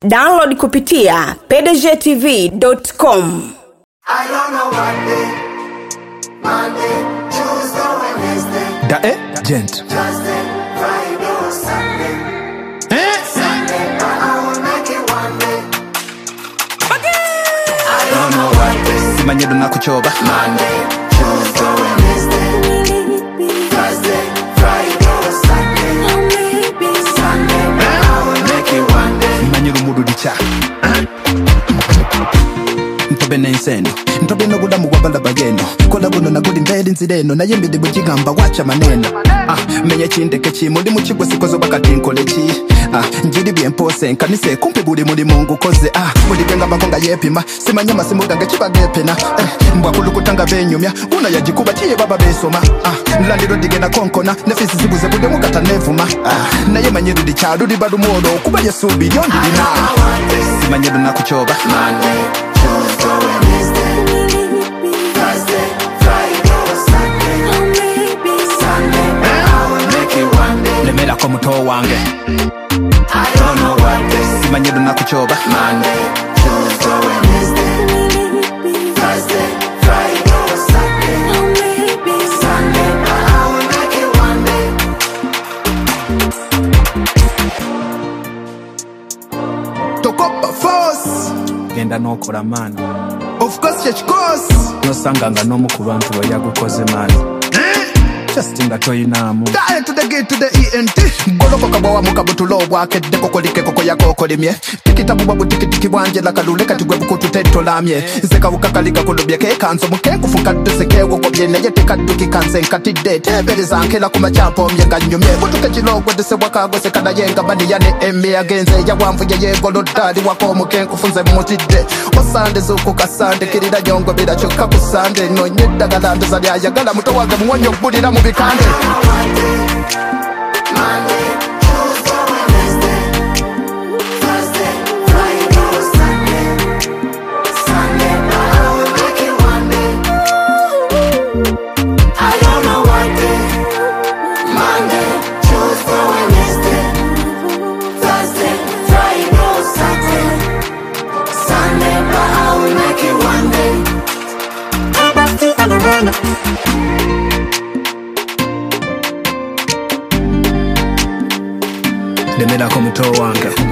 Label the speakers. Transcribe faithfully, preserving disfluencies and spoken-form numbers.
Speaker 1: Download kupitia p d g t v dot com.
Speaker 2: I don't know what day. Monday, Tuesday, Wednesday.
Speaker 3: Da eh, gent.
Speaker 2: Thursday, Friday or Sunday. Eh? Sunday, but I will make it one day. I don't know what day.
Speaker 3: Simanyedo na kuchoba.
Speaker 2: Monday, Tuesday, Wednesday. Thursday, Friday or Sunday. Sunday, but I will make it one day.
Speaker 3: Simanyedo mudu dicha. Ntobe na insendo ntobe no gudamu gwabala bagendo kola buno na gudi mbedi nzireno na yembide bugigamba wacha maneno ah menye chindeke chimu ndi muchigwe sikozo bakatinkola chi ah njidi byempose nkanise kumpe buli muri mungu koze ah buli kenga bakonga yepima simanyama simugange kibagepena eh, mbwa kulukutanga benyumya una yajikuba tiye baba besoma ah landiro digena konkona nefisi zibuze bude mugata nevuma ah naye manyedu di chadu di badu mwodo kuba yesubi yondi dina simanyedu na kuchoba
Speaker 2: Monday, Tuesday, Wednesday. Thursday, Friday or Sunday. Sunday, but I will make it one day.
Speaker 3: Lemela kwa muto wange
Speaker 2: I don't know what day.
Speaker 3: simanyedu na kuchoba
Speaker 2: Monday, Tuesday, Wednesday. Thursday, Friday or Sunday. Sunday, but I will make it one day.
Speaker 3: Tokopa force genda nokola mani of course church course nosanganga no mukuru bantu bayagukoze mani just inga toyinamu die to the gate to the E N T goloko kabwa mukabutulo bwake deko kolike koko yako kolimye tikitabu babu tikitiki bwanje la kalule katigwe bukutu tentolamye zeka bukakalika kodobye ke kanzo mukengu funkatu sekewo kobye neye tikatuki kanse nkatide tebere zankela kuma champo myenga nyumye butuke chilogwe dese wakago sekada yenga bani yane emme agenze ya wamvu ye yego lodadi wako mukengu funze mutide osande zuku kasande kirida nyongo bila choka kusande no nyeda galanda za ya gala mutowaga mwonyo budira mu bikande
Speaker 2: Monday, Tuesday, Wednesday. Thursday, Friday or Sunday. Sunday, but I will make it one day. I don't know what day. Monday, Tuesday, Wednesday. Thursday, Friday or Sunday. Sunday, but I will make it one day.
Speaker 3: lemela kwa muto wange